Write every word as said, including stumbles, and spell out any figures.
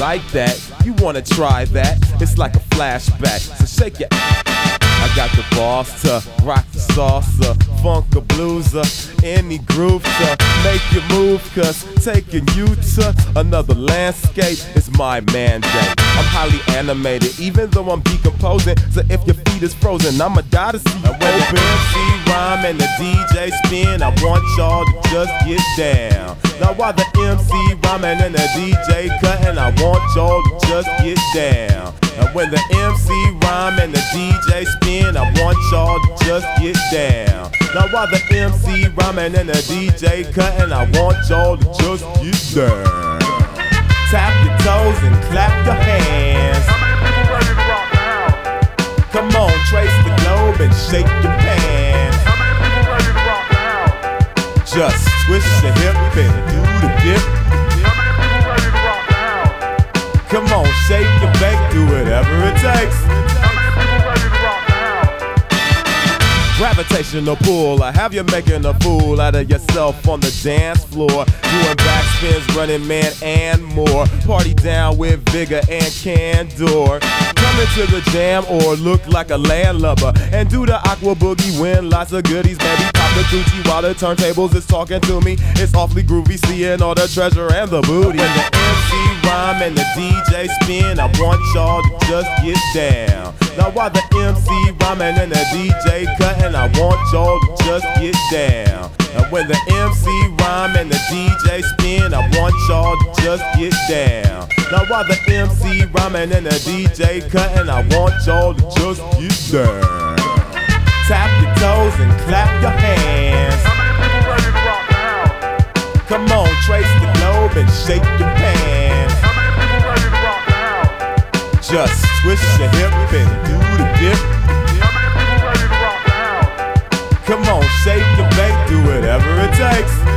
like that? You wanna try that? It's like a flashback, so shake your I got the boss to rock the salsa, funk a blueser, any groove to make you move, cause taking you to another landscape is my mandate. I'm highly animated, even though I'm decomposing, so if your feet is frozen, I'ma die to see you open. When the M C rhyme and the D J spin, I want y'all to just get down. Now while the M C rhyming and the D J cutting, I want y'all to just get down. And when the M C rhyme and the D J spin, I want y'all to just get down. Now while the M C rhyming and the D J cutting, I want y'all to just get down. Tap your toes and clap your hands. Come on, trace the globe and shake your pants. Just twist your hip and do the dip. Come on, shake and bake, do whatever it takes. Gravitational pull, I have you making a fool out of yourself on the dance floor, doing backspins, running man and more. Party down with vigor and candor. Come into the jam or look like a landlubber and do the aqua boogie, win lots of goodies. Maybe pop the Gucci while the turntables is talking to me. It's awfully groovy seeing all the treasure and the booty. When the M C rhyme and the D J spin, I want y'all to just get down. Now while the M C rhyming and the D J cutting, I want y'all to just get down. And when the M C rhyme and the D J spin, I want y'all to just get down. Now while the M C rhyming and the D J cutting, I want y'all to just get down. Tap your toes and clap your hands. Come on, trace the globe and shake your pants. Just twist your hip and do the dip. Come on, shake and bake, do whatever it takes.